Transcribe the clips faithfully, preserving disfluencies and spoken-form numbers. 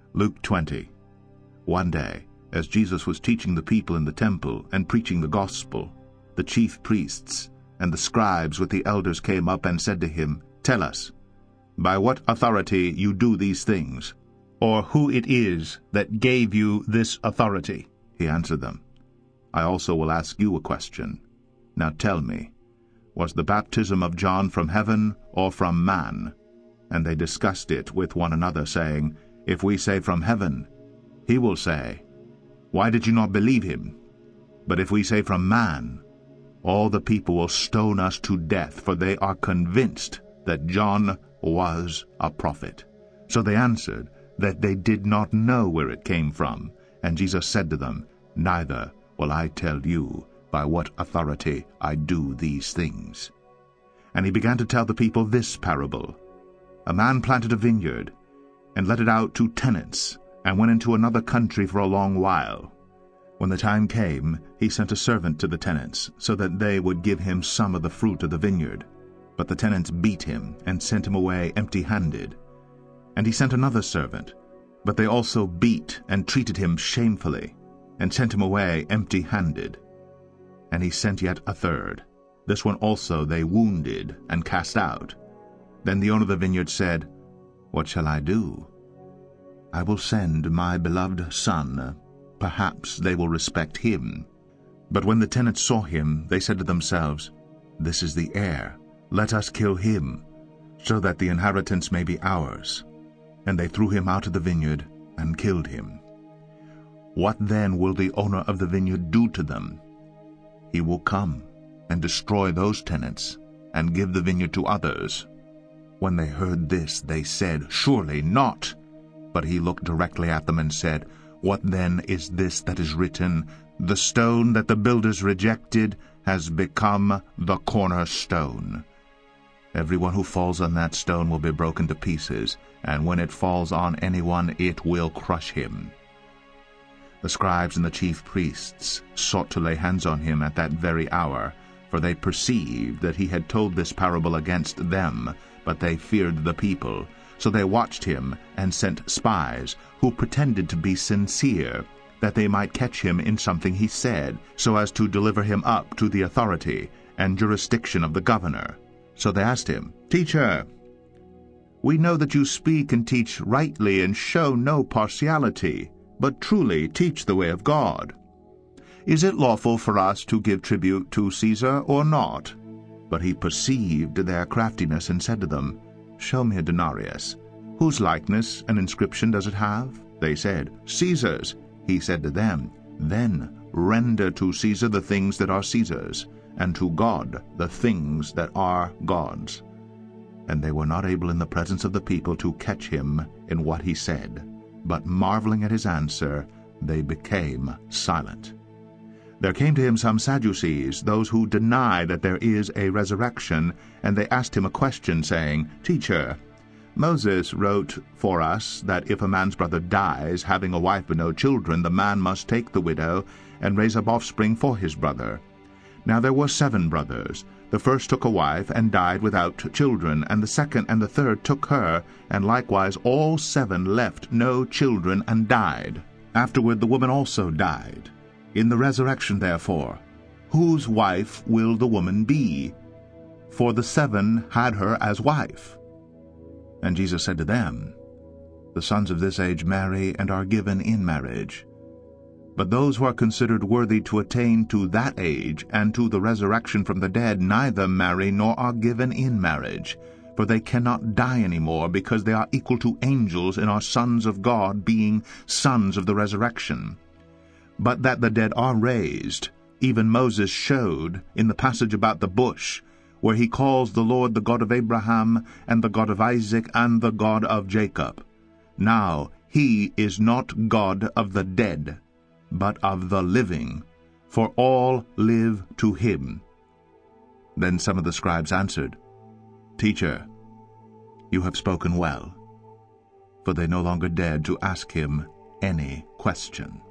Luke twenty. One day, as Jesus was teaching the people in the temple and preaching the gospel, the chief priests and the scribes with the elders came up and said to him, "Tell us, by what authority you do these things, or who it is that gave you this authority?" He answered them, "I also will ask you a question. Now tell me, was the baptism of John from heaven or from man?" And they discussed it with one another, saying, "If we say from heaven, he will say, 'Why did you not believe him?' But if we say from man, all the people will stone us to death, for they are convinced that John was a prophet." So they answered that they did not know where it came from. And Jesus said to them, "Neither will I tell you by what authority I do these things." And he began to tell the people this parable. A man planted a vineyard, and let it out to tenants, and went into another country for a long while. When the time came, he sent a servant to the tenants, so that they would give him some of the fruit of the vineyard. But the tenants beat him, and sent him away empty-handed. And he sent another servant, but they also beat and treated him shamefully, and sent him away empty-handed. And he sent yet a third. This one also they wounded and cast out. Then the owner of the vineyard said, "What shall I do? I will send my beloved son. Perhaps they will respect him." But when the tenants saw him, they said to themselves, "This is the heir. Let us kill him, so that the inheritance may be ours." And they threw him out of the vineyard and killed him. What then will the owner of the vineyard do to them? He will come and destroy those tenants and give the vineyard to others. When they heard this, they said, "Surely not." But he looked directly at them and said, "What then is this that is written? The stone that the builders rejected has become the cornerstone. Everyone who falls on that stone will be broken to pieces, and when it falls on anyone, it will crush him." The scribes and the chief priests sought to lay hands on him at that very hour, for they perceived that he had told this parable against them, but they feared the people. So they watched him and sent spies, who pretended to be sincere, that they might catch him in something he said, so as to deliver him up to the authority and jurisdiction of the governor. So they asked him, "Teacher, we know that you speak and teach rightly and show no partiality, but truly teach the way of God. Is it lawful for us to give tribute to Caesar or not?" But he perceived their craftiness and said to them, "Show me a denarius. Whose likeness and inscription does it have?" They said, "Caesar's." He said to them, "Then render to Caesar the things that are Caesar's, and to God the things that are God's." And they were not able in the presence of the people to catch him in what he said, but marveling at his answer, they became silent. There came to him some Sadducees, those who deny that there is a resurrection, and they asked him a question, saying, "Teacher, Moses wrote for us that if a man's brother dies, having a wife but no children, the man must take the widow and raise up offspring for his brother. Now there were seven brothers. The first took a wife and died without children, and the second and the third took her, and likewise all seven left no children and died. Afterward the woman also died. In the resurrection, therefore, whose wife will the woman be? For the seven had her as wife." And Jesus said to them, "The sons of this age marry and are given in marriage. But those who are considered worthy to attain to that age and to the resurrection from the dead neither marry nor are given in marriage, for they cannot die any more, because they are equal to angels and are sons of God, being sons of the resurrection. But that the dead are raised, even Moses showed in the passage about the bush, where he calls the Lord the God of Abraham, and the God of Isaac, and the God of Jacob. Now he is not God of the dead, but of the living, for all live to him." Then some of the scribes answered, "Teacher, you have spoken well." For they no longer dared to ask him any question.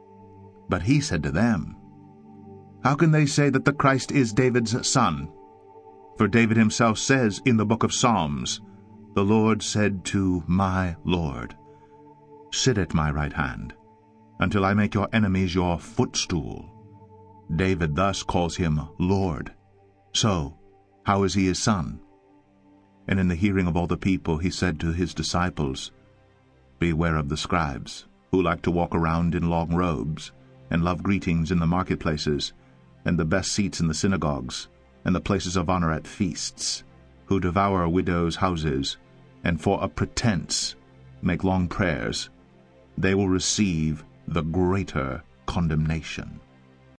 But he said to them, "How can they say that the Christ is David's son? For David himself says in the book of Psalms, 'The Lord said to my Lord, Sit at my right hand, until I make your enemies your footstool. David thus calls him Lord. So, how is he his son?" And in the hearing of all the people he said to his disciples, "Beware of the scribes, who like to walk around in long robes, and love greetings in the marketplaces, and the best seats in the synagogues, and the places of honor at feasts, who devour widows' houses, and for a pretense make long prayers. They will receive the greater condemnation.